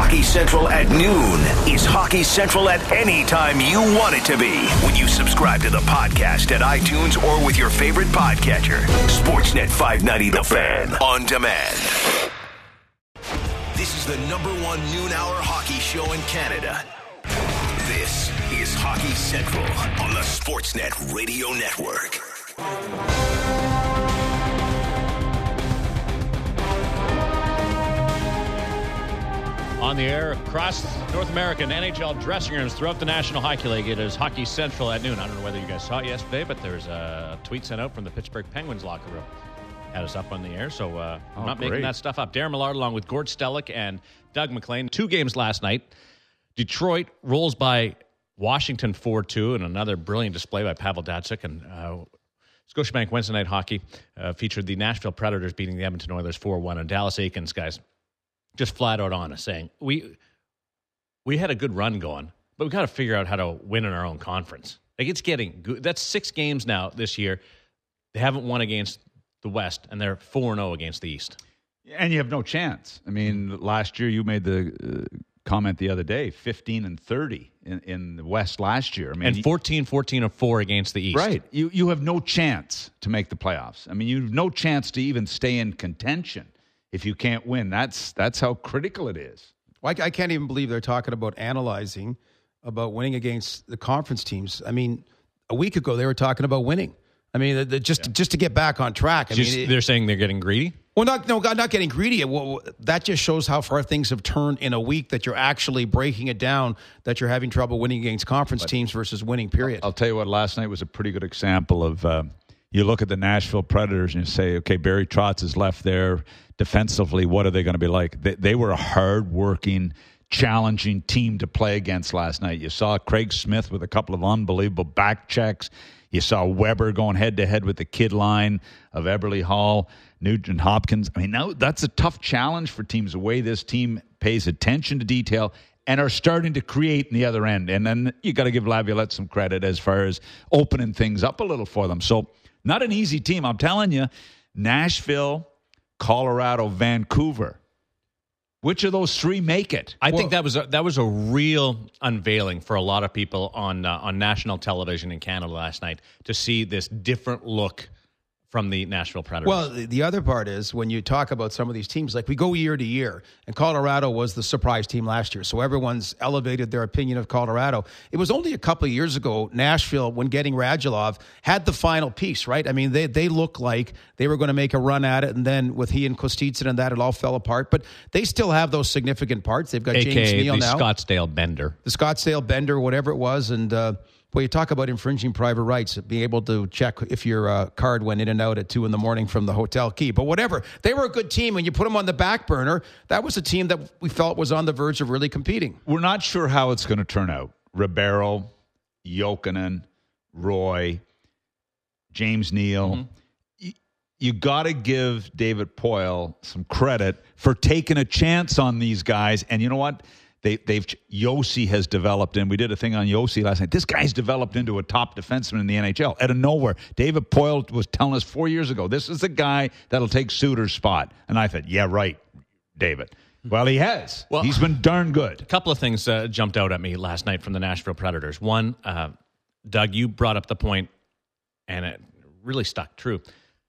Hockey Central at noon is Hockey Central at any time you want it to be. When you subscribe to the podcast at iTunes or with your favorite podcatcher. Sportsnet 590 The Fan on demand. This is the #1 noon hour hockey show in Canada. This is Hockey Central on the Sportsnet Radio Network. On the air across North American NHL dressing rooms throughout the National Hockey League, it is Hockey Central at noon. I don't know whether you guys saw it yesterday, but there's a tweet sent out from the Pittsburgh Penguins locker room. Had us up on the air, so I'm not making that stuff up. Darren Millard along with Gord Stellick and Doug McLean. 2 games last night. Detroit rolls by Washington 4-2, and another brilliant display by Pavel Datsyuk. And Scotiabank Wednesday Night Hockey featured the Nashville Predators beating the Edmonton Oilers 4-1. And Dallas Eakins, guys, just flat out honest, saying, we had a good run going, but we got to figure out how to win in our own conference. Like, it's getting good. That's 6 games now this year. They haven't won against the West, and they're 4-0 against the East. And you have no chance. I mean, last year you made the comment the other day, 15-30 in the West last year. I mean, and 14-4 against the East. Right. You have no chance to make the playoffs. I mean, you have no chance to even stay in contention if you can't win. That's how critical it is. Well, I can't even believe they're talking about analyzing about winning against the conference teams. I mean, a week ago they were talking about winning. I mean, just to get back on track. They're saying they're getting greedy? Well, not getting greedy. Well, that just shows how far things have turned in a week, that you're actually breaking it down, that you're having trouble winning against conference teams versus winning, period. I'll tell you what, last night was a pretty good example of you look at the Nashville Predators and you say, okay, Barry Trotz is left there defensively. What are they going to be like? They were a hard-working, challenging team to play against last night. You saw Craig Smith with a couple of unbelievable back checks. You saw Weber going head-to-head with the kid line of Eberle Hall, Nugent Hopkins. I mean, now that's a tough challenge for teams, the way this team pays attention to detail and are starting to create in the other end. And then you got to give Laviolette some credit as far as opening things up a little for them. So not an easy team. I'm telling you, Nashville, Colorado, Vancouver. Which of those 3 make it? I think that was a real unveiling for a lot of people on national television in Canada last night to see this different look from the Nashville Predators. Well, the other part is when you talk about some of these teams, like we go year to year, and Colorado was the surprise team last year, so everyone's elevated their opinion of Colorado. It was only a couple of years ago, Nashville, when getting Radulov, had the final piece, right? I mean, they looked like they were going to make a run at it, and then with he and Kostitsin and that, it all fell apart. But they still have those significant parts. They've got James Neal now. The Scottsdale Bender, whatever it was, and well, you talk about infringing private rights, being able to check if your card went in and out at 2 a.m. from the hotel key. But whatever, they were a good team. When you put them on the back burner, that was a team that we felt was on the verge of really competing. We're not sure how it's going to turn out. Ribeiro, Jokinen, Roy, James Neal. Mm-hmm. You got to give David Poile some credit for taking a chance on these guys. And you know what? Yossi has developed, and we did a thing on Yossi last night. This guy's developed into a top defenseman in the NHL out of nowhere. David Poile was telling us 4 years ago, this is the guy that'll take Suter's spot. And I thought, yeah, right, David. Well, he has. Well, he's been darn good. A couple of things jumped out at me last night from the Nashville Predators. One, Doug, you brought up the point, and it really stuck true.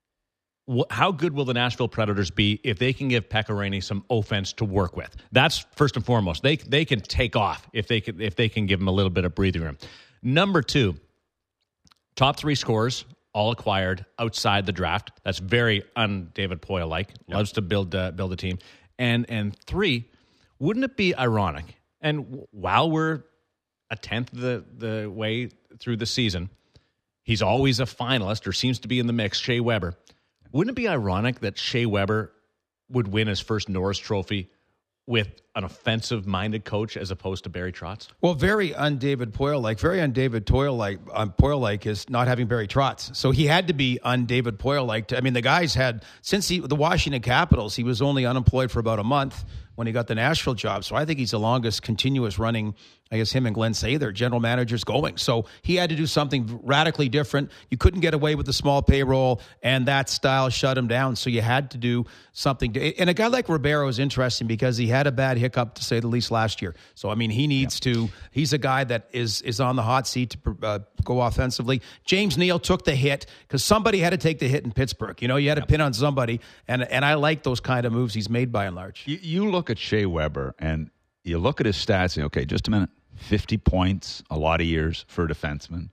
How good will the Nashville Predators be if they can give Pekka Rinne some offense to work with? That's first and foremost. They can take off if they can give him a little bit of breathing room. Number 2, top 3 scorers all acquired outside the draft. That's very un-David Poile-like. Loves to build a team. And 3, wouldn't it be ironic? And while we're a tenth of the way through the season, he's always a finalist or seems to be in the mix. Shea Weber. Wouldn't it be ironic that Shea Weber would win his first Norris Trophy with an offensive-minded coach as opposed to Barry Trotz? Well, very un-David Poile-like. Very un-David Poile-like is not having Barry Trotz. So he had to be un-David Poile-like. I mean, the guy's had, since the Washington Capitals, he was only unemployed for about a month when he got the Nashville job. So I think he's the longest continuous running, I guess him and Glenn Sather, general managers going. So he had to do something radically different. You couldn't get away with the small payroll, and that style shut him down. So you had to do something. And a guy like Ribeiro is interesting because he had a bad hiccup hiccup, to say the least, last year. So, I mean, he needs to – he's a guy that is on the hot seat to go offensively. James Neal took the hit because somebody had to take the hit in Pittsburgh. You know, you had to pin on somebody, and I like those kind of moves he's made by and large. You look at Shea Weber, and you look at his stats, and okay, just a minute, 50 points, a lot of years for a defenseman.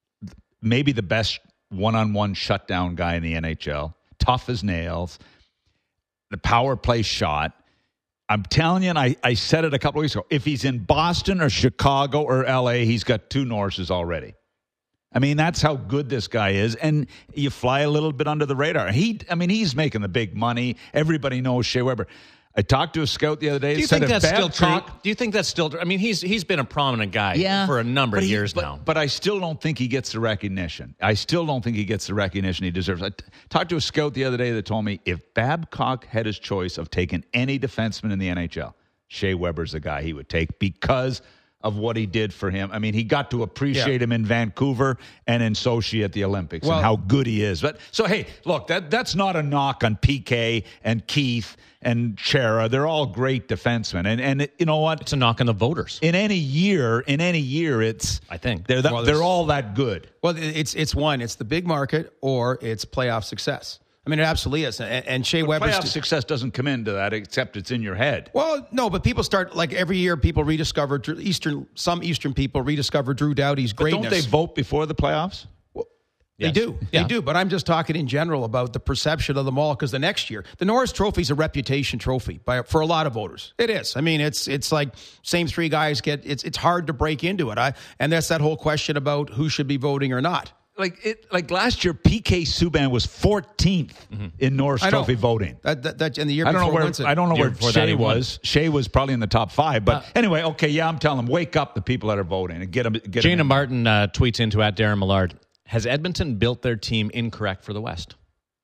Maybe the best one-on-one shutdown guy in the NHL. Tough as nails. The power play shot. I'm telling you, and I said it a couple of weeks ago, if he's in Boston or Chicago or L.A., he's got 2 Norses already. I mean, that's how good this guy is, and you fly a little bit under the radar. He's making the big money. Everybody knows Shea Weber. I talked to a scout the other day. Do you think that's still true? Do you think that's still true? I mean, he's been a prominent guy for a number of years now. But I still don't think he gets the recognition. I still don't think he gets the recognition he deserves. I talked to a scout the other day that told me if Babcock had his choice of taking any defenseman in the NHL, Shea Weber's the guy he would take because of what he did for him. I mean, he got to appreciate him in Vancouver and in Sochi at the Olympics and how good he is. But so, hey, look, that's not a knock on PK and Keith and Chara. They're all great defensemen. And you know what? It's a knock on the voters. In any year, it's I think they're all that good. Well, it's the big market or it's playoff success. I mean, it absolutely is. And Shea Weber's playoff success doesn't come into that, except it's in your head. Well, no, but people start, like every year, people rediscover some Eastern people rediscover Drew Doughty's greatness. But don't they vote before the playoffs? Well, yes. They do. But I'm just talking in general about the perception of them all, because the next year, the Norris Trophy is a reputation trophy for a lot of voters. It is. I mean, it's like same 3 guys it's hard to break into it. And that's that whole question about who should be voting or not. Like last year, PK Subban was 14th in Norris Trophy voting. That in the year I before don't know where Shea was. Shea was probably in the top 5. But anyway, okay, I'm telling them, wake up the people that are voting and get them. Jana Martin tweets into @Darren Millard. Has Edmonton built their team incorrect for the West?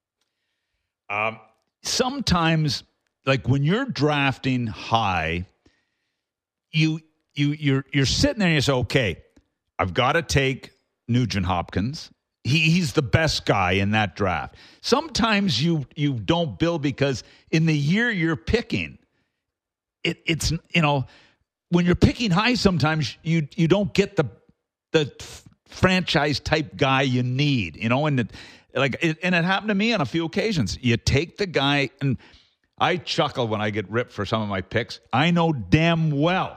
Sometimes, like when you're drafting high, you're sitting there and you say, okay, I've got to take Nugent Hopkins. He's the best guy in that draft. Sometimes you don't build because in the year you're picking, it's when you're picking high, sometimes you don't get the franchise type guy you need. And it happened to me on a few occasions. You take the guy, and I chuckle when I get ripped for some of my picks. I know damn well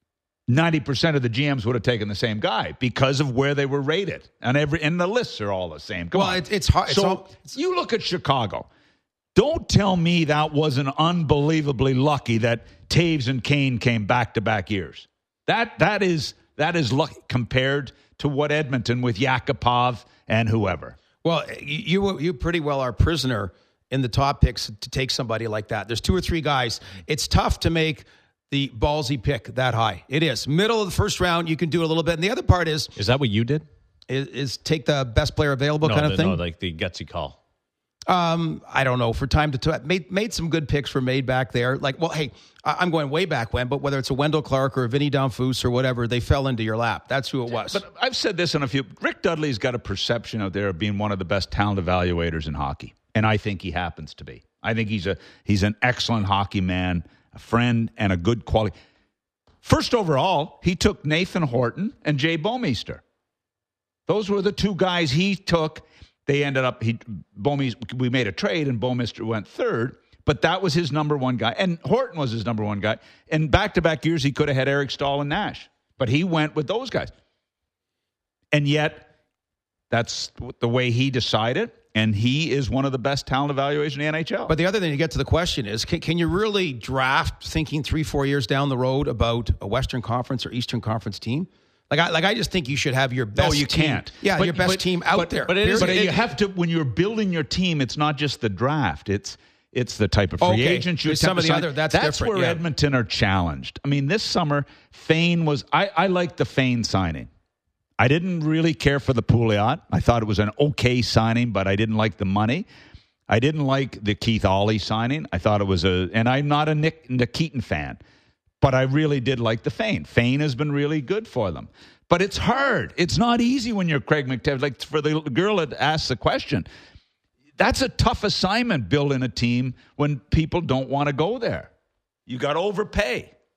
90% of the GMs would have taken the same guy because of where they were rated. And the lists are all the same. Come on. It's hard. You look at Chicago. Don't tell me that wasn't unbelievably lucky that Taves and Kane came back-to-back years. That is lucky compared to what Edmonton with Yakupov and whoever. Well, you pretty well are prisoner in the top picks to take somebody like that. There's 2 or 3 guys. It's tough to make the ballsy pick that high. It is. Middle of the first round, you can do a little bit. And the other part is that what you did? Is take the best player available kind of thing? No, like the gutsy call. I don't know. For time to time, made some good picks were made back there. Like, well, hey, I'm going way back when, but whether it's a Wendell Clark or a Vinny Danfus or whatever, they fell into your lap. That's who it was. But I've said this on a few. Rick Dudley's got a perception out there of being one of the best talent evaluators in hockey, and I think he happens to be. I think he's an excellent hockey man, a friend, and a good quality. First overall, he took Nathan Horton and Jay Bouwmeester. Those were the 2 guys he took. They ended up, we made a trade, and Bouwmeester went 3rd, but that was his number 1 guy. And Horton was his number 1 guy. And back-to-back years, he could have had Eric Stahl and Nash, but he went with those guys. And yet, that's the way he decided. And he is one of the best talent evaluators in the NHL. But the other thing to get to the question is, can you really draft thinking 3-4 years down the road about a Western Conference or Eastern Conference team? I just think you should have your best. No, you can't. Yeah, your best team out there. But you have to, when you're building your team, it's not just the draft. It's the type of free agents you some of the other. That's different. Where Edmonton are challenged. I mean, this summer, Fane was. I liked the Fane signing. I didn't really care for the Pouliot. I thought it was an okay signing, but I didn't like the money. I didn't like the Keith Ollie signing. I thought it was and I'm not a Nick Keaton fan, but I really did like the Fane. Fane has been really good for them. But it's hard. It's not easy when you're Craig McTavish. Like for the girl that asked the question, that's a tough assignment, building a team when people don't want to go there. You got to overpay.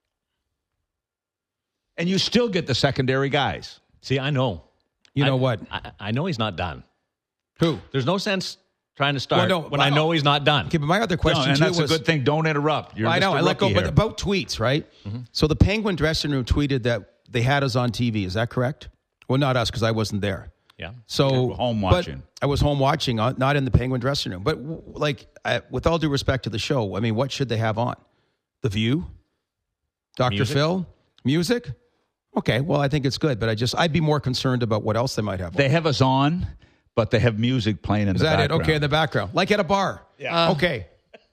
and you still get the secondary guys. See, I know. You know what? I know he's not done. Who? There's no sense trying to start when I well, know he's not done. Okay, but my other question and too that's was, a good thing. Don't interrupt. You're I know. Mr. I let go, Rookie but here. about tweets, right? So the Penguin dressing room tweeted that they had us on TV. Is that correct? Well, not us because I wasn't there. Yeah. You So were home watching. I was home watching, not in the Penguin dressing room. But with all due respect to the show, I mean, what should they have on? The View, Dr. Music? Phil, music. Okay, well, I think it's good, but I'd be more concerned about what else they might have. They have us on, but they have music playing in Is the that background. it? Okay, in the background, like at a bar. Yeah. Okay.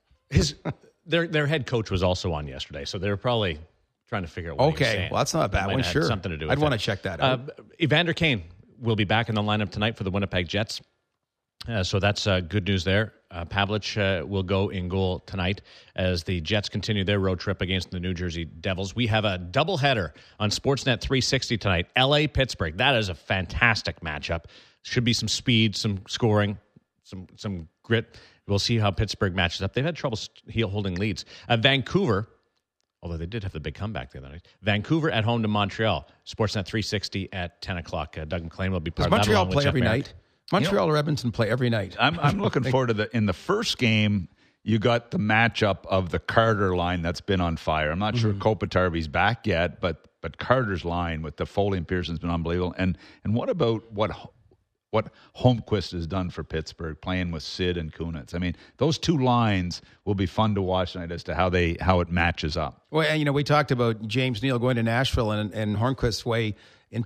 Their head coach was also on yesterday, so they're probably trying to figure out what he was Okay, saying. well, that's not a bad Might one. have had Sure, something to do with I'd it. want to check that out. Evander Kane will be back in the lineup tonight for the Winnipeg Jets. So that's good news there. Pavlich will go in goal tonight as the Jets continue their road trip against the New Jersey Devils. We have a doubleheader on Sportsnet 360 tonight. LA-Pittsburgh. That is a fantastic matchup. Should be some speed, some scoring, some grit. We'll see how Pittsburgh matches up. They've had trouble holding leads. Vancouver, although they did have the big comeback the other night. Vancouver at home to Montreal. Sportsnet 360 at 10 o'clock. Doug McLean will be part Does of that. Montreal along with play Jeff every Merrick. night? Montreal or Edmonton play every night. I'm looking forward to in the first game, you got the matchup of the Carter line that's been on fire. I'm not sure Kopitarvi's back yet, but Carter's line with the Foley and Pearson's been unbelievable. And what about what Holmquist has done for Pittsburgh, playing with Sid and Kunitz? I mean, those two lines will be fun to watch tonight as to how it matches up. Well, and, we talked about James Neal going to Nashville and Hornquist's way in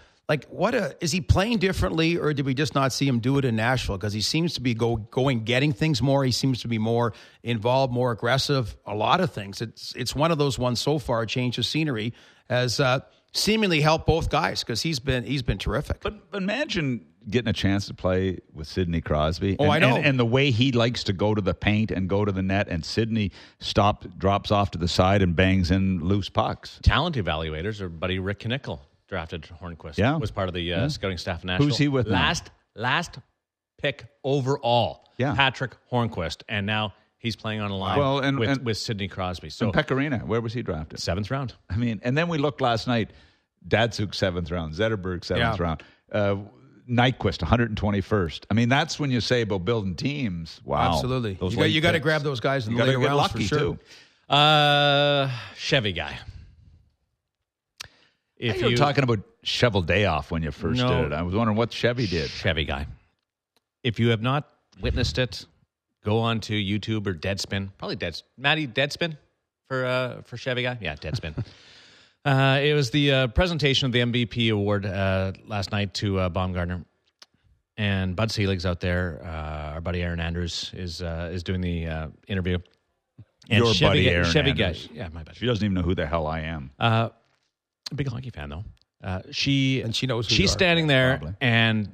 is he playing differently, or did we just not see him do it in Nashville? Because he seems to be getting things more. He seems to be more involved, more aggressive. A lot of things. It's one of those ones so far. Change of scenery has seemingly helped both guys because he's been terrific. But imagine getting a chance to play with Sidney Crosby. Oh, I know. And the way he likes to go to the paint and go to the net, and Sidney drops off to the side and bangs in loose pucks. Talent evaluators, our buddy Rick Knickel drafted Hornquist. Yeah. Was part of the scouting staff in Nashville. Who's he with now? Last pick overall. Yeah. Patrick Hornquist, and now he's playing on a line with Sidney Crosby. So and Pecorino, where was he drafted? 7th round. I mean, and then we looked last night. Datsuk 7th round, Zetterberg 7th round, Nyquist 121st. I mean, that's when you say about building teams. Wow, Absolutely. Those You got to picks. grab those guys in You the got to later get rounds lucky for sure. too. Chevy guy. If You were talking about Shovel Day Off when you first did it. I was wondering what Chevy did. Chevy guy. If you have not witnessed it, go on to YouTube or Deadspin. Probably Deadspin for Chevy guy. Yeah, Deadspin. It was the presentation of the MVP award last night to Baumgartner, and Bud Selig's out there. Our buddy Aaron Andrews is doing the interview. And Your Chevy buddy guy, Aaron Chevy Andrews. guy. Yeah, my buddy. She doesn't even know who the hell I am. A big hockey fan though. She knows who you she's are. standing there Probably. and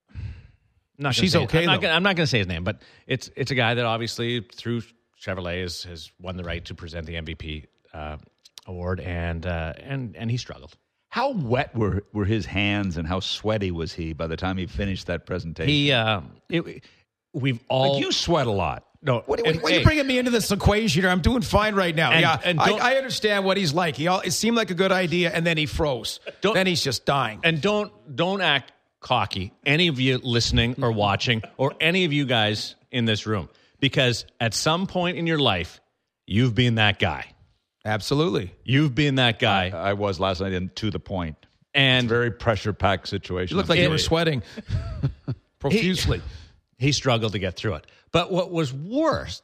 She's okay, I'm though. not going to say his name, but it's a guy that obviously through Chevrolet has won the right to present the MVP award, and he struggled. How wet were his hands and how sweaty was he by the time he finished that presentation? We've all Like you sweat a lot. no. What are hey, you bringing me into this equation here? I'm doing fine right now. And I understand what he's like. It seemed like a good idea, and then he froze. Then he's just dying. And don't act cocky, any of you listening or watching, or any of you guys in this room, because at some point in your life, you've been that guy. Absolutely. You've been that guy. I was last night, and to the point. And It's a very pressure-packed situation. You looked like you were sweating profusely. he struggled to get through it. But what was worse,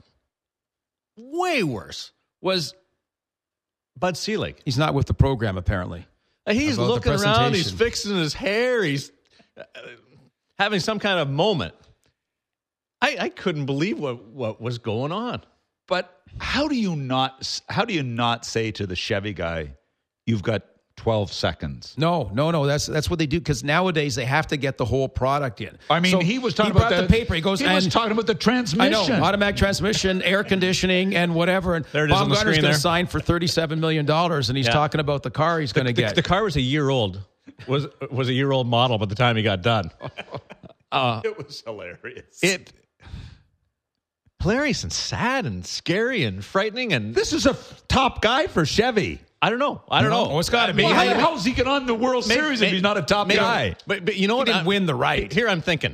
way worse, was Bud Selig. He's not with the program, apparently. He's About the looking around. He's presentation. fixing his hair. He's having some kind of moment. I couldn't believe what was going on. But how do you not say to the Chevy guy, "You've got 12 seconds"? No. That's what they do because nowadays they have to get the whole product in. I mean, So he was talking about brought the paper. He goes. He was talking about the transmission. I know, automatic transmission, air conditioning, and whatever. And There it is on the Baumgartner's screen going there. to sign for $37 million, and he's talking about the car he's going to get. The car was a year old. Was a year old model by the time he got done. It was hilarious. Hilarious and sad and scary and frightening and This is a top guy for Chevy. I don't know. Oh, it's got to be. Well, how the hell is he get on the World Series if he's not a top guy? But you know what? He didn't win the right. Here I'm thinking.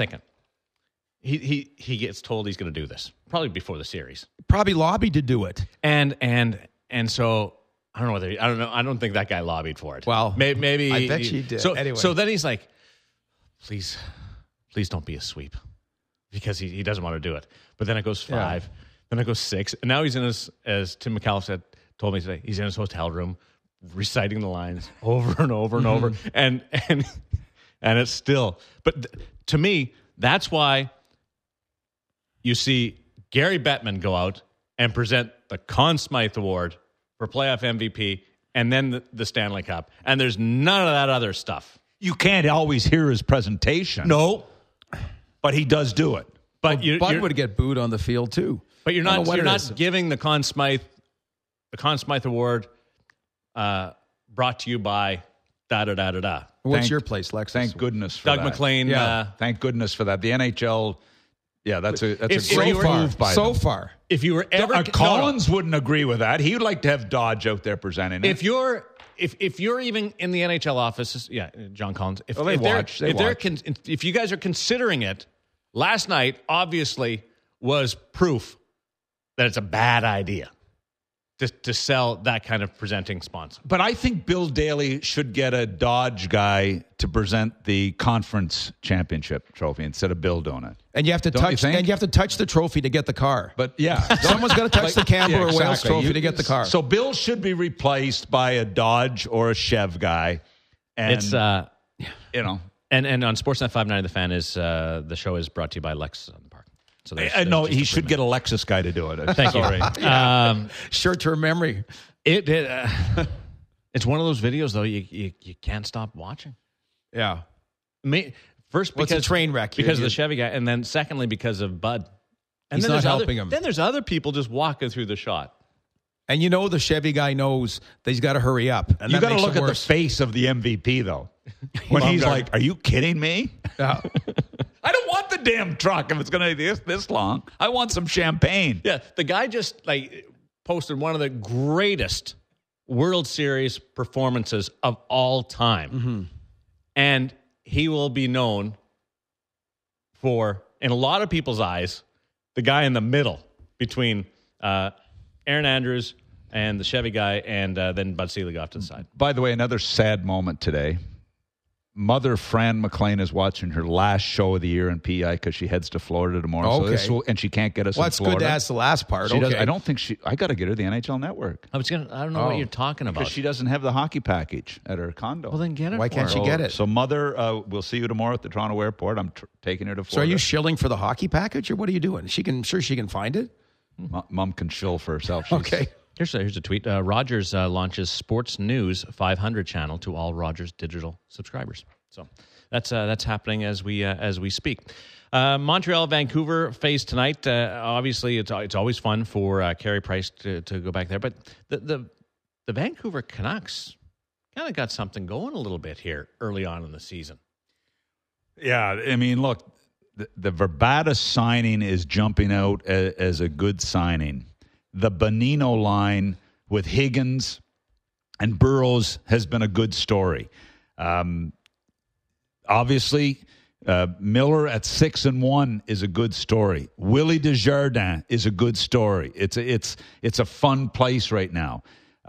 He gets told he's going to do this probably before the series. Probably lobbied to do it. And so I don't know whether I don't think that guy lobbied for it. Well, maybe I bet he did. So anyway. So then he's like, please don't be a sweep, because he doesn't want to do it. But then it goes 5, then it goes 6, and now he's in his, as Tim McAuliffe told me today, he's in his hotel room reciting the lines over and over and over, and it's still. But to me, that's why you see Gary Bettman go out and present the Conn Smythe Award for playoff MVP, and then the Stanley Cup, and there's none of that other stuff. You can't always hear his presentation. No, but he does do it. But Bud would get booed on the field too. But you're not giving the Conn Smythe Award brought to you by da da da da da. What's your place, Lex? Thank goodness for Doug that. McLean. Yeah, thank goodness for that. The NHL. Yeah, that's a great move by so them. far. If you were ever Collins wouldn't agree with that. He would like to have Dodge out there presenting it. If you're even in the NHL office, John Collins. If you guys are considering it, last night obviously was proof that it's a bad idea to sell that kind of presenting sponsor. But I think Bill Daly should get a Dodge guy to present the conference championship trophy instead of Bill doing it. And you have to touch the trophy to get the car. But yeah, someone's got to touch the Campbell or Wales trophy to get the car. So Bill should be replaced by a Dodge or a Chev guy. And it's And on Sportsnet 590, The Fan is the show is brought to you by Lexus on the Park. So no, he should get a Lexus guy to do it. Thank you. Short-term memory. It's one of those videos though you can't stop watching. Yeah. First, because it's a train wreck because of the Chevy guy, and then secondly because of Bud. And he's not helping him. Then there's other people just walking through the shot. And the Chevy guy knows that he's got to hurry up. And you got to look at the face of the MVP though, when he's like, "Are you kidding me?" Yeah. I don't want the damn truck if it's going to be this long. I want some champagne. Yeah, the guy just posted one of the greatest World Series performances of all time. Mm-hmm. And he will be known for, in a lot of people's eyes, the guy in the middle between Aaron Andrews and the Chevy guy, and then Bud Selig off to the side. By the way, another sad moment today. Mother Fran McLean is watching her last show of the year in PI because she heads to Florida tomorrow. Okay. So and she can't get us in that's Florida. Good to ask the last part. She does, I don't think I got to get her the NHL Network. I don't know what you're talking about. Because she doesn't have the hockey package at her condo. Well, then get it. Why can't she get it? So Mother, we'll see you tomorrow at the Toronto airport. I'm taking her to Florida. So are you shilling for the hockey package, or what are you doing? She can find it. Mom can shill for herself. Okay. Here's a tweet. Rogers launches Sports News 500 channel to all Rogers digital subscribers. So that's happening as we speak. Montreal, Vancouver face tonight. Obviously, it's always fun for Carey Price to go back there, but the Vancouver Canucks kind of got something going a little bit here early on in the season. Yeah, I mean, look, the Verbata signing is jumping out as a good signing. The Bonino line with Higgins and Burrows has been a good story. Obviously, Miller at 6-1 is a good story. Willie Desjardins is a good story. It's a fun place right now.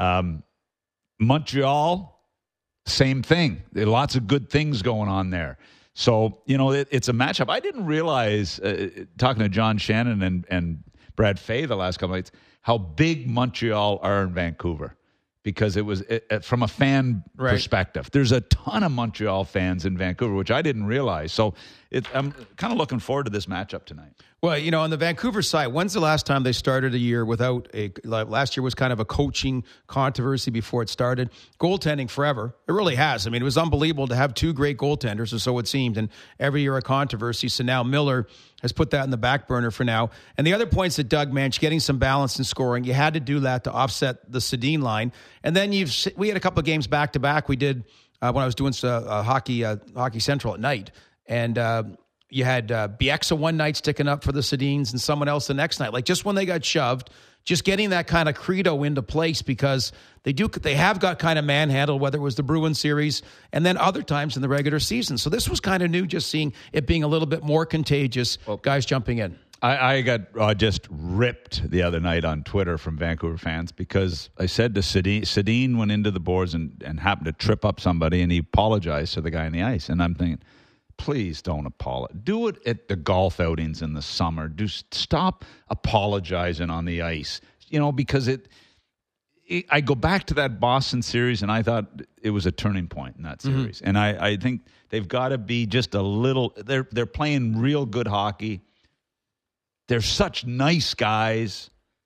Montreal, same thing. There are lots of good things going on there. So, it's a matchup. I didn't realize, talking to John Shannon and Brad Fay the last couple of nights, how big Montreal are in Vancouver. Because it was from a fan perspective. There's a ton of Montreal fans in Vancouver, which I didn't realize. So I'm kind of looking forward to this matchup tonight. Well, on the Vancouver side, when's the last time they started a year without last year was kind of a coaching controversy before it started. Goaltending forever. It really has. I mean, it was unbelievable to have two great goaltenders, or so it seemed, and every year a controversy. So now Miller has put that in the back burner for now. And the other points that Doug mentioned, getting some balance in scoring, you had to do that to offset the Sedin line. And then we had a couple of games back-to-back. We did when I was doing Hockey Central at night. And, you had Bieksa one night sticking up for the Sedins and someone else the next night. Like just when they got shoved, just getting that kind of credo into place because they have got kind of manhandled, whether it was the Bruins series and then other times in the regular season. So this was kind of new, just seeing it being a little bit more contagious, guys jumping in. I got just ripped the other night on Twitter from Vancouver fans because I said to Sedin went into the boards and happened to trip up somebody, and he apologized to the guy on the ice. And I'm thinking, please don't apologize. Do it at the golf outings in the summer. Stop apologizing on the ice. Because I go back to that Boston series, and I thought it was a turning point in that series. Mm-hmm. And I think they've got to be just a little. They're playing real good hockey. They're such nice guys.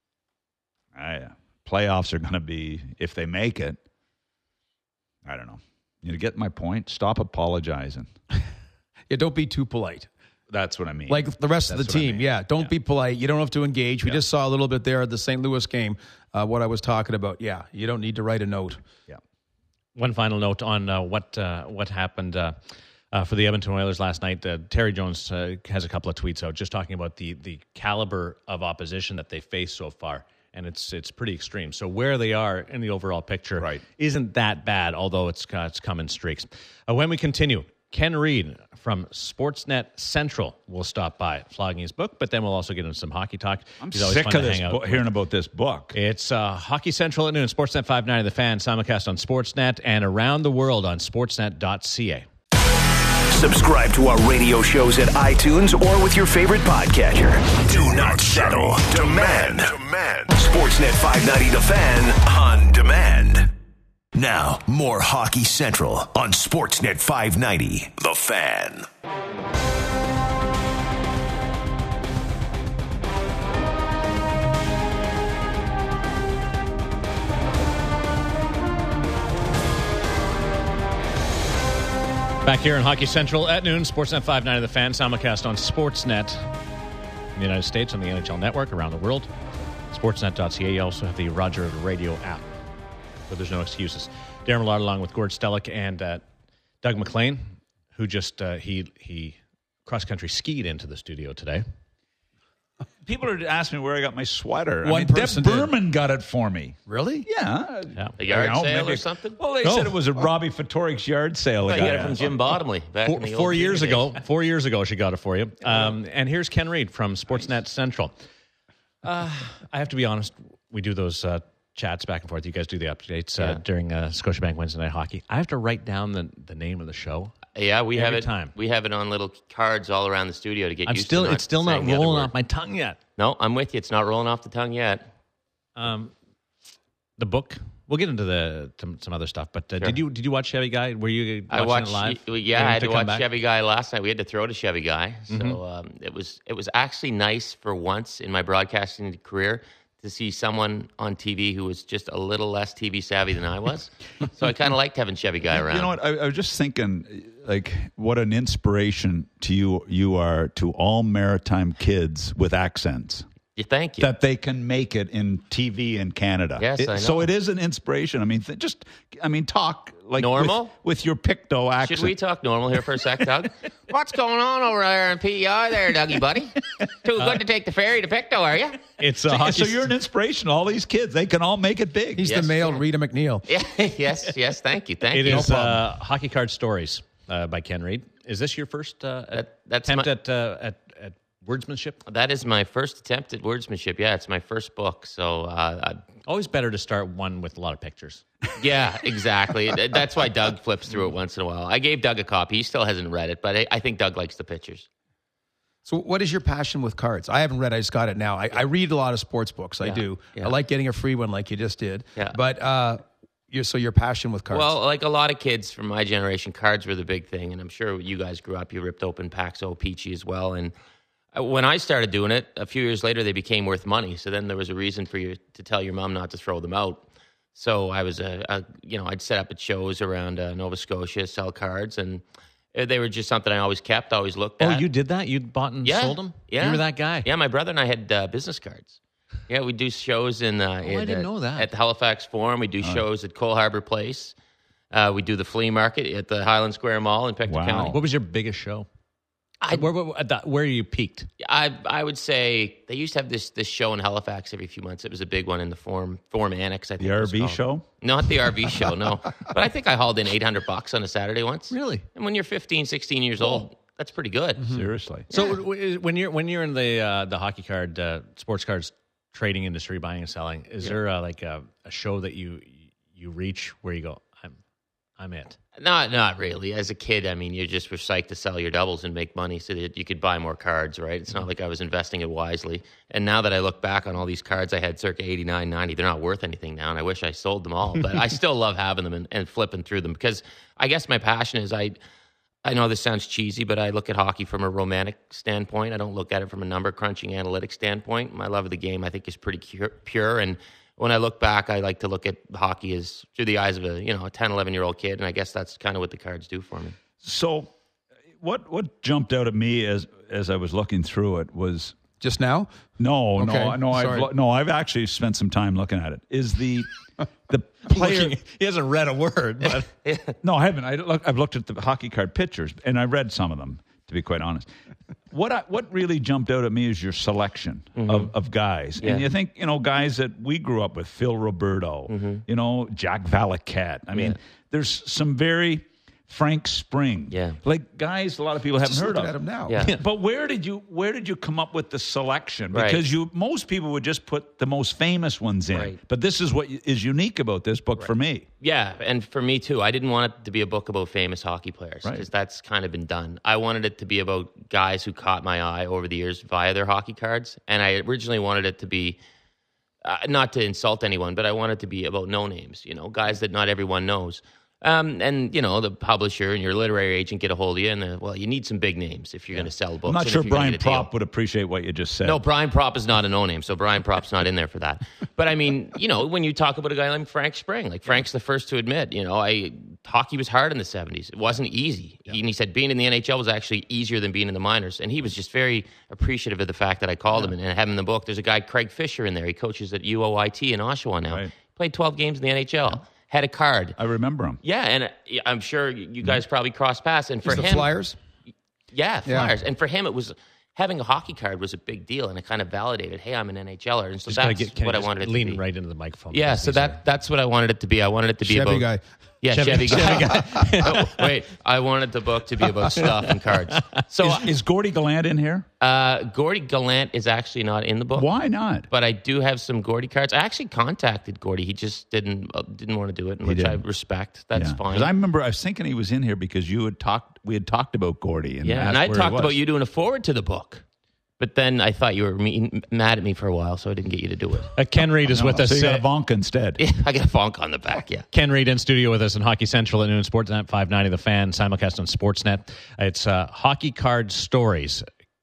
Playoffs are going to be, if they make it, I don't know. You get my point? Stop apologizing. Yeah, don't be too polite. That's what I mean. Like the rest of the team. Don't be polite. You don't have to engage. We just saw a little bit there at the St. Louis game, what I was talking about. Yeah, you don't need to write a note. Yeah. One final note on what happened for the Edmonton Oilers last night. Terry Jones has a couple of tweets out just talking about the caliber of opposition that they faced so far, and it's pretty extreme. So where they are in the overall picture isn't that bad, although it's come in streaks. When we continue, Ken Reid from Sportsnet Central will stop by, flogging his book, but then we'll also get into some hockey talk. I'm sick of this hearing about this book. It's Hockey Central at noon, Sportsnet 590, The Fan, simulcast on Sportsnet and around the world on sportsnet.ca. Subscribe to our radio shows at iTunes or with your favorite podcatcher. Do not settle. Demand. Sportsnet 590 The Fan on demand. Now, more Hockey Central on Sportsnet 590 The Fan. Back here in Hockey Central at noon, Sportsnet 590 The Fan, simulcast on Sportsnet in the United States, on the NHL Network, around the world. Sportsnet.ca. You also have the Roger Radio app, but there's no excuses. Darren Millard along with Gord Stellick and Doug McLean, who just he cross-country skied into the studio today. People are asking me where I got my sweater. Deb Berman got it for me. Really? Yeah. A yard sale or something? Well, they said it was a Robbie Ftorik's yard sale. I got it from Jim Bottomley back in the 4 years ago. 4 years ago, she got it for you. And here's Ken Reid from Sportsnet Central. I have to be honest. We do those chats back and forth. You guys do the updates during Scotiabank Wednesday Night Hockey. I have to write down the name of the show. Yeah, we have it. Time. We have it on little cards all around the studio to get used to. It's still not rolling off my tongue yet. No, I'm with you. It's not rolling off the tongue yet. The book. We'll get into some other stuff. But Sure. did you watch Chevy Guy? Were you watching watched it live? Yeah, I had to watch Chevy Guy last night. We had to throw to Chevy Guy, so it was actually nice for once in my broadcasting career to see someone on TV who was just a little less TV savvy than I was. So I kind of liked having Chevy Guy around. You know what? I was just thinking, like, what an inspiration to you are to all maritime kids with accents. Thank you. That they can make it in TV in Canada. Yes, I know. So it is an inspiration. I mean, talk like normal with your Pictou accent. Should we talk normal here for a sec, Doug? What's going on over there in PEI there, Dougie, buddy? Too good to take the ferry to Pictou, are you? It's so you're an inspiration. All these kids, they can all make it big. He's the male Rita McNeil. Yeah, yes. Thank you. It is Hockey Card Stories by Ken Reid. Is this your first attempt at wordsmanship? That is my first attempt at wordsmanship. Yeah, it's my first book. So always better to start one with a lot of pictures. Yeah, exactly. That's why Doug flips through it once in a while. I gave Doug a copy. He still hasn't read it, but I think Doug likes the pictures. So what is your passion with cards? I haven't read it. I just got it now. I read a lot of sports books. I do. Yeah. I like getting a free one like you just did. Yeah. But your passion with cards. Well, like a lot of kids from my generation, cards were the big thing. And I'm sure you guys grew up, you ripped open Paxo, Peachy as well. And when I started doing it, a few years later, they became worth money. So then there was a reason for you to tell your mom not to throw them out. So I was, I'd set up at shows around Nova Scotia, sell cards, and they were just something I always kept, always looked at. Oh, you did that? You bought and sold them? Yeah. You were that guy? Yeah, my brother and I had business cards. Yeah, we'd do shows I didn't know that. At the Halifax Forum. We'd do shows at Cole Harbour Place. We'd do the flea market at the Highland Square Mall in Pictou County. What was your biggest show? Where you peaked? I would say they used to have this show in Halifax every few months. It was a big one in the Forum Annex, I think. The RV show? Not the RV show, no. But I think I hauled in $800 on a Saturday once. Really? And when you're 15, 16 years old, that's pretty good. Seriously. So when you're in the hockey card, sports cards trading industry, buying and selling, is there like a show that you reach where you go, I'm it? Not really. As a kid, I mean, you just were psyched to sell your doubles and make money so that you could buy more cards, right? It's not like I was investing it wisely. And now that I look back on all these cards I had circa 89, 90, they're not worth anything now, and I wish I sold them all. But I still love having them and flipping through them because I guess my passion is I know this sounds cheesy, but I look at hockey from a romantic standpoint. I don't look at it from a number crunching analytic standpoint. My love of the game, I think, is pretty pure. And when I look back, I like to look at hockey as through the eyes of a 10, 11-year-old kid, and I guess that's kind of what the cards do for me. So what jumped out at me as I was looking through it was Just now? no, Sorry. I've actually spent some time looking at it. Is the player? He hasn't read a word, but No, I haven't. I've looked at the hockey card pictures, and I read some of them, to be quite honest. What really jumped out at me is your selection of guys. Yeah. And you think, guys that we grew up with, Phil Roberto, Jack Valaket. I mean, there's some very Frank Spring. Yeah. Like guys a lot of people haven't Just heard looking of. at him now. Yeah. But where did you come up with the selection? Right. Because most people would just put the most famous ones in. Right. But this is what is unique about this book for me. Yeah, and for me too. I didn't want it to be a book about famous hockey players because that's kind of been done. I wanted it to be about guys who caught my eye over the years via their hockey cards, and I originally wanted it to be not to insult anyone, but I wanted it to be about no names, guys that not everyone knows. And the publisher and your literary agent get a hold of you, and you need some big names if you're going to sell books. I'm not and sure if you're gonna Brian get a deal. Propp would appreciate what you just said. No, Brian Propp is not a no-name, so Brian Propp's not in there for that. But I mean, when you talk about a guy like Frank Spring, like Frank's the first to admit, hockey was hard in the 70s. It wasn't easy. Yeah. He said being in the NHL was actually easier than being in the minors, and he was just very appreciative of the fact that I called him and had him in the book. There's a guy, Craig Fisher, in there. He coaches at UOIT in Oshawa now. Right. Played 12 games in the NHL. Yeah. Had a card. I remember him. Yeah, and I'm sure you guys probably crossed paths. And for him, the Flyers? Yeah, Flyers. And for him, it was having a hockey card was a big deal, and it kind of validated, hey, I'm an NHLer. And so that's what I wanted it to be. Lean right into the microphone. Yeah, so that's what I wanted it to be. I wanted it to be Chevy about... guy. Yeah, Chevy guy. Oh, wait, I wanted the book to be about stuff and cards. So is Gordie Gallant in here? Gordie Gallant is actually not in the book. Why not? But I do have some Gordie cards. I actually contacted Gordie. He just didn't want to do it, which I respect. That's fine. Because I remember I was thinking he was in here because we had talked about Gordie. And and I talked about you doing a forward to the book. But then I thought you were mad at me for a while, so I didn't get you to do it. Ken Reed is with us. So you got a Vonk instead. Yeah, I got a Vonk on the back, yeah. Ken Reed in studio with us on Hockey Central at noon, Sportsnet 590 The Fan, simulcast on Sportsnet. It's hockey card stories,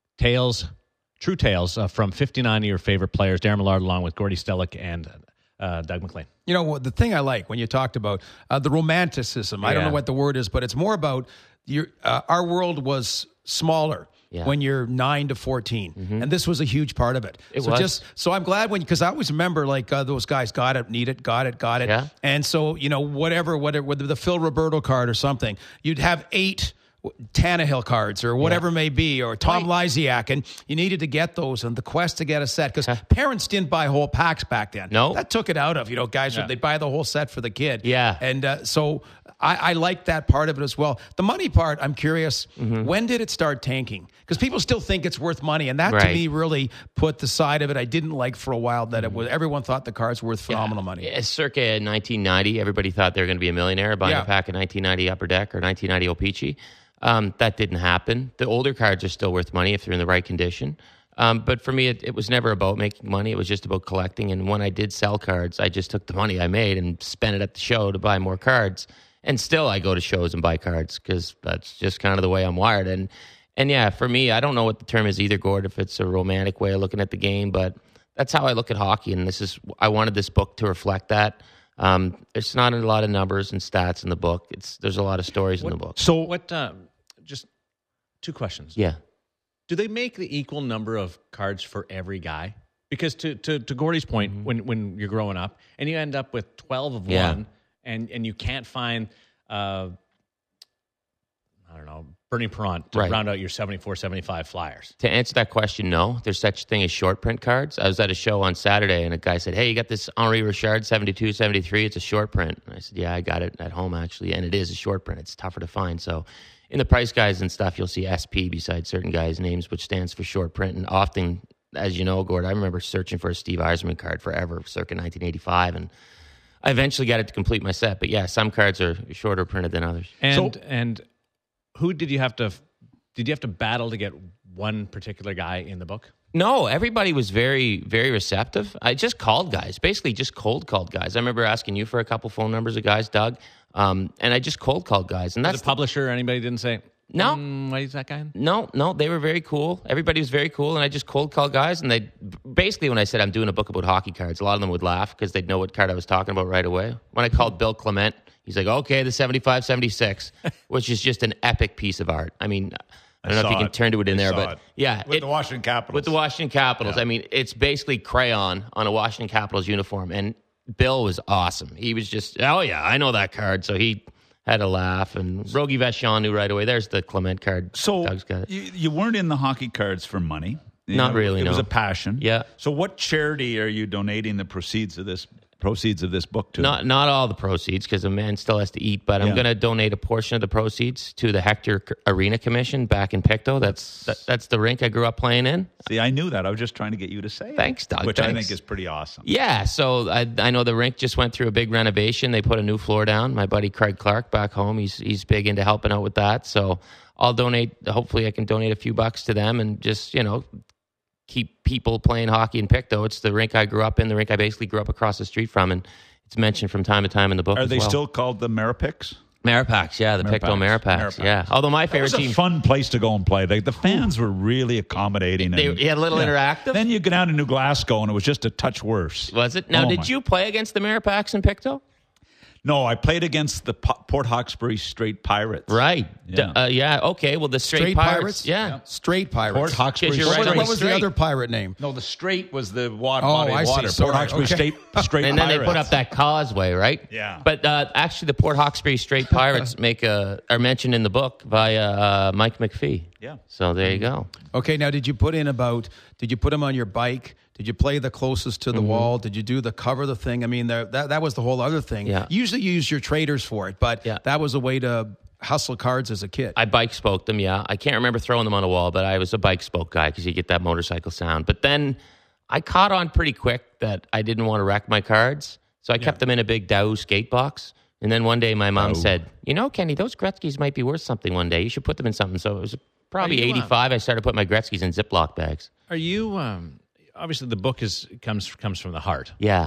true tales from 59 of your favorite players. Darren Millard along with Gordie Stellick and Doug MacLean. The thing I like when you talked about the romanticism, I don't know what the word is, but it's more about our world was smaller. Yeah. When you're 9 to 14. And this was a huge part of it. So I'm glad because I always remember those guys got it, need it, got it. Yeah. And so, whatever, whether the Phil Roberto card or something, you'd have 8 Tannehill cards or whatever it may be, or Tom Lysiak, and you needed to get those and the quest to get a set because parents didn't buy whole packs back then. No. That took it out of, guys, they'd buy the whole set for the kid. Yeah. And so I like that part of it as well. The money part, I'm curious, when did it start tanking? Because people still think it's worth money, and that to me really put the side of it I didn't like for a while, that it was everyone thought the cards were worth phenomenal money. Circa 1990, everybody thought they were going to be a millionaire buying a pack of 1990 Upper Deck or 1990 O-Pee-Chee. That didn't happen. The older cards are still worth money if they're in the right condition. But for me, it was never about making money. It was just about collecting. And when I did sell cards, I just took the money I made and spent it at the show to buy more cards. And still, I go to shows and buy cards because that's just kind of the way I'm wired. And yeah, for me, I don't know what the term is either, Gord, if it's a romantic way of looking at the game, but that's how I look at hockey. And I wanted this book to reflect that. There's not a lot of numbers and stats in the book. There's a lot of stories in the book. So what? Just 2 questions. Yeah. Do they make the equal number of cards for every guy? Because to Gordie's point, when you're growing up and you end up with 12 of one, and you can't find, I I don't know, Bernie Perrant to Right. round out your 74, 75 Flyers? To answer that question, no. There's such a thing as short print cards. I was at a show on Saturday, and a guy said, hey, you got this Henri Richard 72, 73. It's a short print. And I said, yeah, I got it at home, actually. And it is a short print. It's tougher to find. So in the price guides and stuff, you'll see SP beside certain guys' names, which stands for short print. And often, as you know, Gord, I remember searching for a Steve Yzerman card forever, circa 1985, and I eventually got it to complete my set. But yeah, some cards are shorter printed than others. And who did you have to battle to get one particular guy in the book? No, everybody was very, very receptive. I just called guys, basically just cold called guys. I remember asking you for a couple phone numbers of guys, Doug, and I just cold called guys. And that's The publisher or anybody didn't say, No. why is that guy in? No, they were very cool. Everybody was very cool, and I just cold called guys. And they basically, when I said I'm doing a book about hockey cards, a lot of them would laugh because they'd know what card I was talking about right away. When I called Bill Clement, he's like, okay, the 75-76, which is just an epic piece of art. I mean, I don't know if you can turn to it in there, but yeah. With the Washington Capitals. With the Washington Capitals. Yeah. I mean, it's basically crayon on a Washington Capitals uniform. And Bill was awesome. He was just, oh, yeah, I know that card. So he had a laugh. And Rogie Vachon knew right away. There's the Clement card. So Doug's got it. you weren't in the hockey cards for money. Not really, It was no. a passion. Yeah. So what charity are you donating the proceeds of this book to? Not all the proceeds, because a man still has to eat, but I'm going to donate a portion of the proceeds to the Hector Arena Commission back in Pictou. That's the rink I grew up playing in. See, I knew that. I was just trying to get you to say it. Thanks, Doug. Which I Thanks. think is pretty awesome. Yeah, so I know the rink just went through a big renovation. They put a new floor down. My buddy Craig Clark back home, he's big into helping out with that. So I'll donate. Hopefully, I can donate a few bucks to them and just keep people playing hockey in Pictou. It's the rink I grew up in. The rink I basically grew up across the street from, and it's mentioned from time to time in the book. Are as they well. still called the Maripics? Maripax? Yeah, the Pictou Maripax. Yeah. Although my It favorite was a team. fun place to go and play. The fans were really accommodating. They had a little interactive. Then you go down to New Glasgow, and it was just a touch worse. Was it? Now, Oh, did my. you play against the Maripax in Pictou? No, I played against the Port Hawkesbury Straight Pirates. Right. Yeah. Okay. Well, the Straight Straight Pirates. Pirates? Yeah. Straight Pirates. Port Hawkesbury Because you're right. Straight. What was the Straight. other pirate name? No, the Straight was the body I of see. water. Sorry. Port Hawkesbury Okay. Straight And then Pirates. they put up that causeway, right? Yeah. But actually, the Port Hawkesbury Straight Pirates are mentioned in the book via Mike McPhee. Yeah. So there you go. Okay, now did you put them on your bike? Did you play the closest to the wall? Did you do the cover the thing? I mean, that was the whole other thing. Yeah. Usually you use your traders for it, but Yeah. that was a way to hustle cards as a kid. I bike spoked them, yeah. I can't remember throwing them on a wall, but I was a bike spoke guy because you get that motorcycle sound. But then I caught on pretty quick that I didn't want to wreck my cards, so I kept them in a big Dow skate box. And then one day my mom said, Kenny, those Gretzky's might be worth something one day. You should put them in something. So it was probably Are you, 85. I started putting my Gretzky's in Ziploc bags. Are you, obviously the book comes from the heart. Yeah,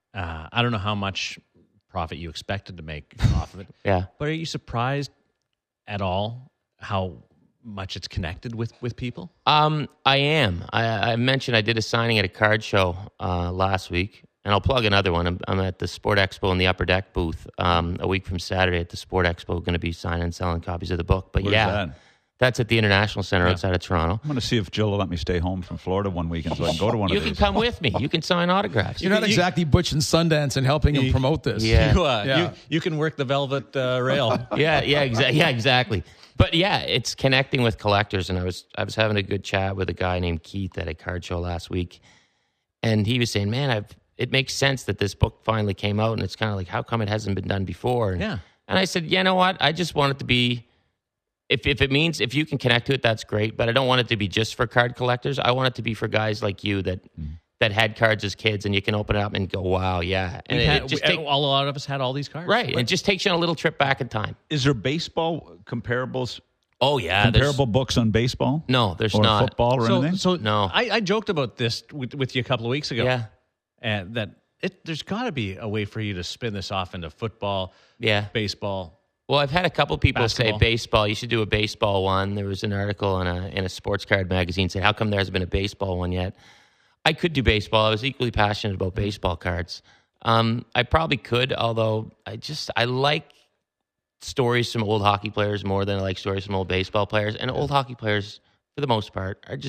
I don't know how much profit you expected to make off of it. yeah. But are you surprised at all how much it's connected with people? I am. I mentioned I did a signing at a card show last week, and I'll plug another one. I'm at the Sport Expo in the Upper Deck booth a week from Saturday at the Sport Expo. Going to be signing and selling copies of the book. But Where's that? That's at the International Center outside of Toronto. I'm going to see if Jill will let me stay home from Florida one weekend so I can go to one You of can these. come with me. You can sign autographs. You're not exactly Butch and Sundance and helping him promote this. Yeah. You can work the velvet rail. Yeah, exactly. But yeah, it's connecting with collectors, and I was having a good chat with a guy named Keith at a card show last week, and he was saying, "Man, it makes sense that this book finally came out, and it's kind of like, how come it hasn't been done before?" And, Yeah. and I said, "You know what? I just want it to be, if it means if you can connect to it, that's great. But I don't want it to be just for card collectors. I want it to be for guys like you that had cards as kids, and you can open it up and go, wow, yeah." And A lot of us had all these cards. right, it just takes you on a little trip back in time. Is there baseball comparables? Oh yeah, Comparable books on baseball? No, there's or not. football or anything? So No. I joked about this with you a couple of weeks ago. Yeah. And that there's got to be a way for you to spin this off into football, Yeah. baseball. Well, I've had a couple people Basketball. say baseball. You should do a baseball one. There was an article in a sports card magazine saying, how come there hasn't been a baseball one yet? I could do baseball. I was equally passionate about baseball cards. I probably could, although I like stories from old hockey players more than I like stories from old baseball players. And old hockey players, for the most part, are just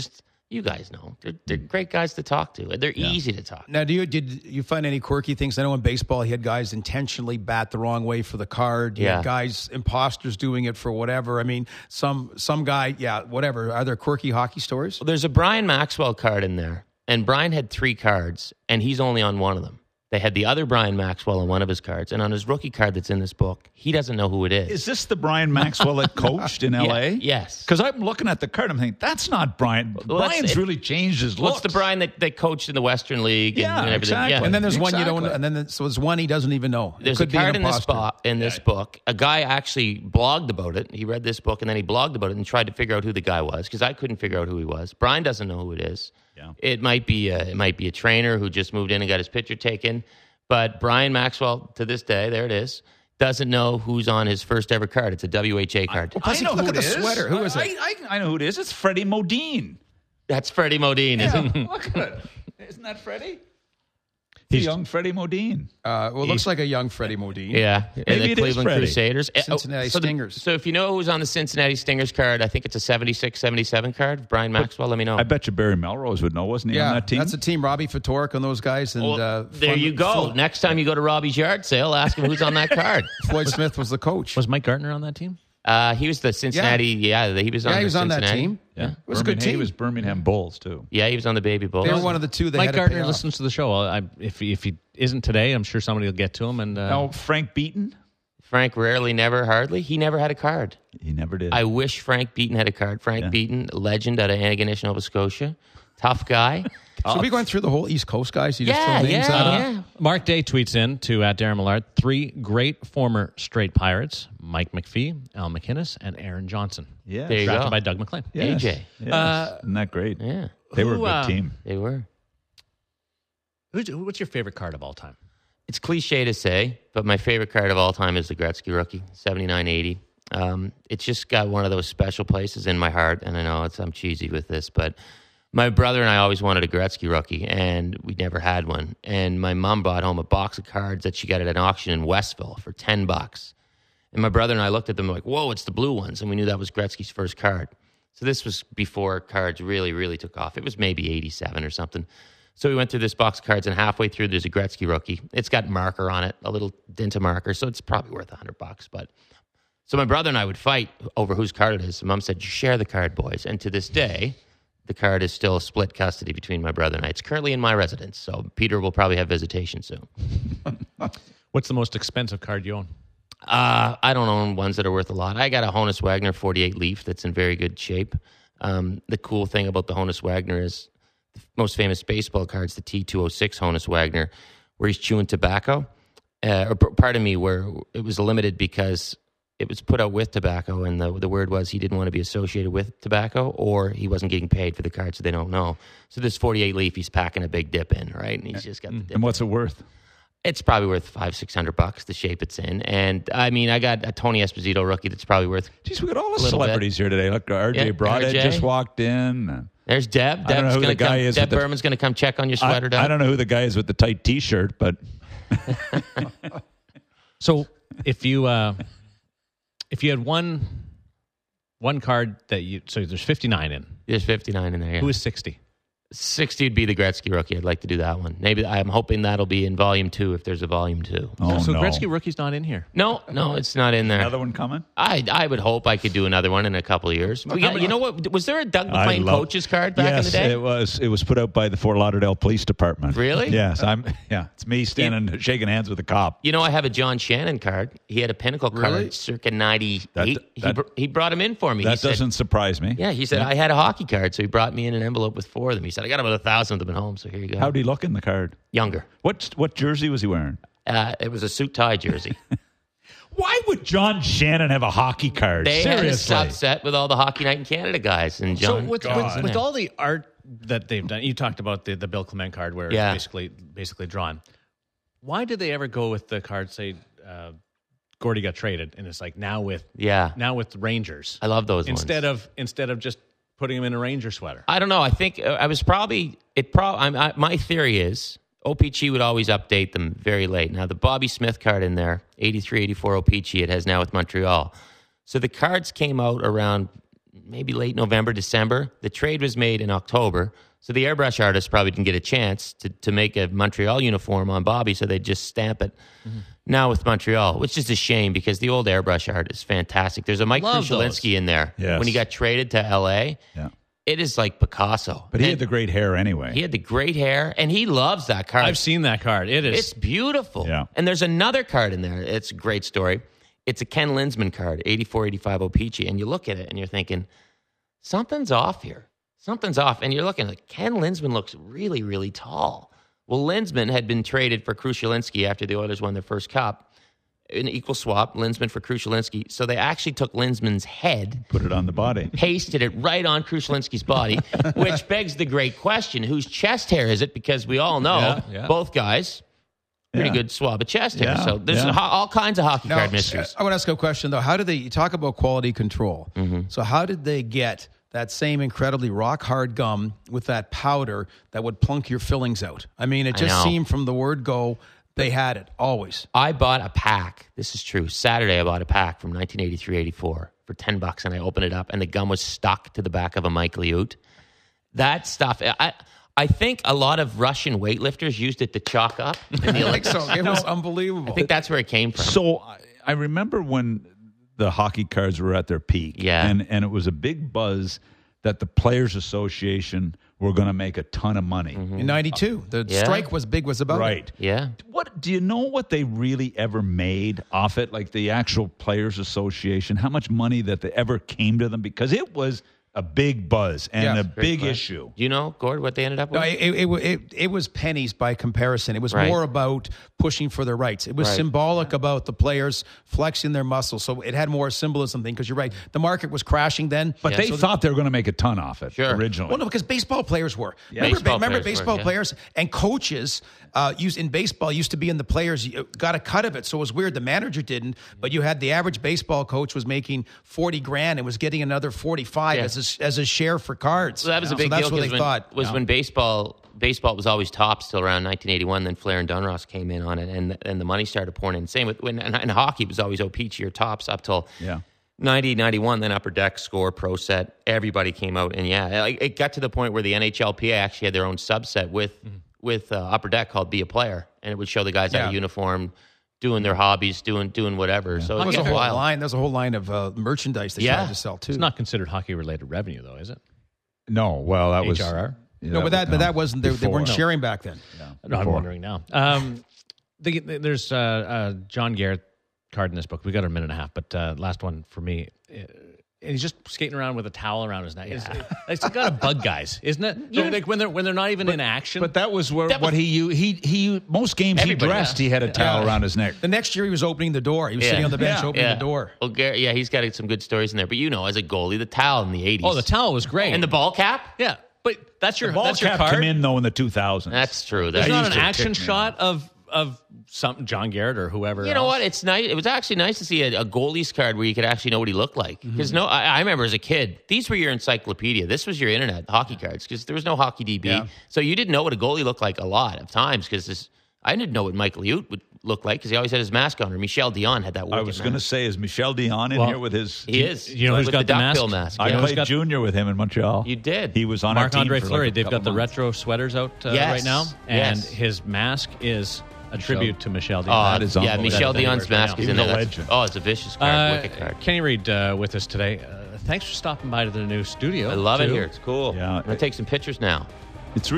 You guys know. They're great guys to talk to. They're easy to talk to. Now, did you find any quirky things? I know in baseball, he had guys intentionally bat the wrong way for the card. You had guys, imposters doing it for whatever. I mean, some guy, whatever. Are there quirky hockey stories? Well, there's a Brian Maxwell card in there, and Brian had 3 cards, and he's only on one of them. They had the other Brian Maxwell on one of his cards, and on his rookie card that's in this book, he doesn't know who it is. Is this the Brian Maxwell that coached in L.A.? Yes. Because I'm looking at the card, I'm thinking, that's not Brian. Well, Brian's really changed his looks. What's the Brian that coached in the Western League and everything? Exactly. Yeah, And then there's one you don't, and then so there's one he doesn't even know. There's a card in this book. A guy actually blogged about it. He read this book and then he blogged about it and tried to figure out who the guy was because I couldn't figure out who he was. Brian doesn't know who it is. Yeah. It might be a trainer who just moved in and got his picture taken. But Brian Maxwell, to this day, there it is, doesn't know who's on his first ever card. It's a WHA card. I know look who at it the is. sweater. Who is it? I know who it is. It's Freddie Modine. That's Freddie Modine, isn't it? Look at it. Isn't that Freddie? He's young Freddie Modine. Well, it looks like a young Freddie Modine. Yeah. Maybe the it is Cleveland Freddie. Crusaders. Cincinnati Stingers. So if you know who's on the Cincinnati Stingers card, I think it's a 76, 77 card. Brian Maxwell, let me know. I bet you Barry Melrose would know, wasn't he, on that team? That's a team. Robbie Fatorik and those guys. And there you go. Next time you go to Robbie's yard sale, ask him who's on that card. Floyd Smith was the coach. Was Mike Gartner on that team? He was the Cincinnati. He was on. He was on that Cincinnati. team. Yeah, it was a good team. He was Birmingham Bulls too. yeah, he was on the Baby Bulls. They were one of the two. Mike Gardner listens to the show. If he isn't today, I'm sure somebody will get to him. And Now Frank Beaton, Frank rarely, never, hardly. He never had a card. he never did. I wish Frank Beaton had a card. Frank Beaton, legend out of Antigonish, Nova Scotia. Tough guy. Should we go through the whole East Coast guys? You just throw names out? Mark Day tweets in to Darren Millard 3 great former straight Pirates: Mike McPhee, Al McInnes, and Aaron Johnson. Yeah, There you Drafted go. by Doug McLean. Yes. AJ. Yes. Isn't that great? Yeah, They were a good team. they were. What's your favorite card of all time? It's cliche to say, but my favorite card of all time is the Gretzky rookie, 79-80. It's just got one of those special places in my heart, and I know I'm cheesy with this, but my brother and I always wanted a Gretzky rookie, and we never had one. And my mom brought home a box of cards that she got at an auction in Westville for $10. And my brother and I looked at them like, whoa, it's the blue ones. And we knew that was Gretzky's first card. So this was before cards really, really took off. It was maybe 87 or something. So we went through this box of cards, and halfway through, there's a Gretzky rookie. It's got marker on it, a little dint of marker, so it's probably worth $100. But so my brother and I would fight over whose card it is. So Mom said, "You share the card, boys." And to this day, the card is still split custody between my brother and I. It's currently in my residence, so Peter will probably have visitation soon. What's the most expensive card you own? I don't own ones that are worth a lot. I got a Honus Wagner 48 Leaf that's in very good shape. The cool thing about the Honus Wagner is the most famous baseball card's the T206 Honus Wagner, where he's chewing tobacco. Where it was limited because it was put out with tobacco, and the word was he didn't want to be associated with tobacco, or he wasn't getting paid for the card, so they don't know. So this 48 Leaf, he's packing a big dip in, right? And he's just got the dip. And what's it worth? It's probably worth $500-$600, the shape it's in. And I mean, I got a Tony Esposito rookie that's probably worth. Jeez, we got all the little celebrities here today. Look, RJ Yeah, Broadhead RJ. just walked in. There's Deb. I don't know who the guy is Deb with the- Berman's going to come check on your sweater. I Doug. don't know who the guy is with the tight T-shirt, but So if you had one card that so there's 59 in. There's 59 in there. Yeah. Who is 60? 60 would be the Gretzky rookie. I'd like to do that one. Maybe I'm hoping that'll be in volume 2 if there's a volume 2. oh So no, Gretzky rookie's not in here. No, it's not in there. another one coming. I would hope I could do another one in a couple of years. You know what? Was there a Doug McLean coach's card back in the day? Yes, it was put out by the Fort Lauderdale Police Department. Really? Yes, it's me standing shaking hands with a cop. You know, I have a John Shannon card. He had a Pinnacle card Really? circa 98. That- He brought him in for me. That He doesn't said, surprise me. yeah, he said, I had a hockey card, so he brought me in an envelope with 4 of them. He said, I got about 1,000 of them at home, so here you go. How'd he look in the card? Younger. What jersey was he wearing? It was a suit tie jersey. Why would John Shannon have a hockey card? They had a Seriously. subset with all the Hockey Night in Canada guys. And John, So with John's in there. all the art that they've done, you talked about the Bill Clement card where Yeah. it's basically drawn. Why did they ever go with the card, say, Gordy got traded, and it's like now with Rangers? I love those instead ones. of just putting him in a Ranger sweater. I don't know. I think I was probably my theory is OPG would always update them very late. Now the Bobby Smith card in there, 83-84 OPG, it has now with Montreal. So the cards came out around maybe late November, December. The trade was made in October. So the airbrush artists probably didn't get a chance to make a Montreal uniform on Bobby, so they just stamp it now with Montreal, which is a shame because the old airbrush art is fantastic. There's a Mike Krushelinski in there when he got traded to L.A. Yeah. It is like Picasso. But he had the great hair anyway. He had the great hair, and he loves that card. I've seen that card. It's beautiful. Yeah. And there's another card in there. It's a great story. It's a Ken Linsman card, 84-85 O-Pee-Chee, and you look at it and you're thinking, something's off here. Something's off. And you're looking like, Ken Linsman looks really, really tall. Well, Linsman had been traded for Krushelinski after the Oilers won their first cup. An equal swap, Linsman for Krushelinski. So they actually took Linsman's head, Put it on the body. pasted it right on Krushelinski's body, which begs the great question, whose chest hair is it? Because we all know both guys, pretty good swab of chest hair. Yeah, So there's all kinds of hockey card mysteries. I want to ask a question, though. How did you talk about quality control? So how did they get that same incredibly rock-hard gum with that powder that would plunk your fillings out? I mean, it just seemed from the word go, they had it, always. I bought a pack. This is true. Saturday, I bought a pack from 1983-84 for $10, and I opened it up, and the gum was stuck to the back of a Mike Liut. That stuff, I think a lot of Russian weightlifters used it to chalk up. I think so. It was unbelievable. I think that's where it came from. So I remember when the hockey cards were at their peak. Yeah. And it was a big buzz that the Players Association were going to make a ton of money. In 92, the strike was about Right. it. Yeah. What do you know what they really ever made off it? Like the actual Players Association, how much money that they ever came to them? Because it was a big buzz and a big issue. Do you know, Gord, what they ended up with? No, it was pennies by comparison. It was more about pushing for their rights. It was symbolic about the players flexing their muscles. So it had more symbolism thing because you're right. The market was crashing then. But they thought they were going to make a ton off it originally. Well, no, because baseball players were. Yeah. Remember baseball players and coaches in baseball used to be in the players got a cut of it. So it was weird. The manager didn't, but you had the average baseball coach was making $40,000 and was getting another 45 as a share for cards. So that was a big deal because when baseball was always tops till around 1981. Then Flair and Dunross came in on it, and the money started pouring in. Same with in hockey, it was always O-Pee-Chee or tops up till 90, 91. Then Upper Deck, Score, Pro Set, everybody came out, and it got to the point where the NHLPA actually had their own subset with Upper Deck called Be a Player, and it would show the guys out of uniform, doing their hobbies, doing whatever. So there was a whole line. There's a whole line of merchandise they tried to sell too. It's not considered hockey-related revenue, though, is it? No, well, that was HRR. No, but that wasn't. They weren't sharing back then. No, I'm wondering now. There's John Garrett card in this book. We got a minute and a half, but last one for me. And he's just skating around with a towel around his neck. It's got to bug guys, isn't it? So like when they're not even in action. But that was what he most games he dressed. He had a towel around his neck. The next year he was opening the door. He was sitting on the bench opening the door. Well, Garrett, he's got some good stories in there. But as a goalie, the towel in the 80s. Oh, the towel was great, and the ball cap. Yeah, but that's your ball cap card. Came in though in the 2000s. That's true. There's not an action shot of something John Garrett or whoever. You know what? It's nice. It was actually nice to see a goalie's card where you could actually know what he looked like. Because I remember as a kid, these were your encyclopedia. This was your internet hockey cards because there was no Hockey DB, so you didn't know what a goalie looked like a lot of times. Because I didn't know what Mike Liut would look like because he always had his mask on. Or Michel Dion had that. I was going to say, is Michel Dion in here with his? He is. You know who's with got the the duckbill mask? I played junior with him in Montreal. You did. He was on our team Marc-Andre for Fleury. like They've got the months. retro sweaters out right now, and his mask is a tribute to Michel Dion. That is unbelievable. Michel Dion's mask is in there. He was a legend. It's a vicious card, wicked card. Kenny Reed with us today. Thanks for stopping by to the new studio. I love it here. It's cool. Yeah. I'm going to take some pictures now. It's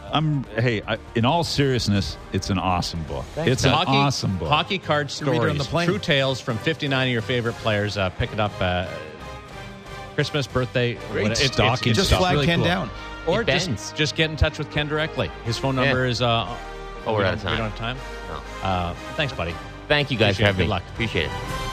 in all seriousness, it's an awesome book. It's an awesome book. Hockey card stories, true tales from 59 of your favorite players. Pick it up Christmas, birthday. Great stocking Just stuff. flag really Ken cool. down. Or just get in touch with Ken directly. His phone number is... we're out of time. We don't have time? No. Thanks, buddy. Thank you guys for having me. Good luck. Appreciate it.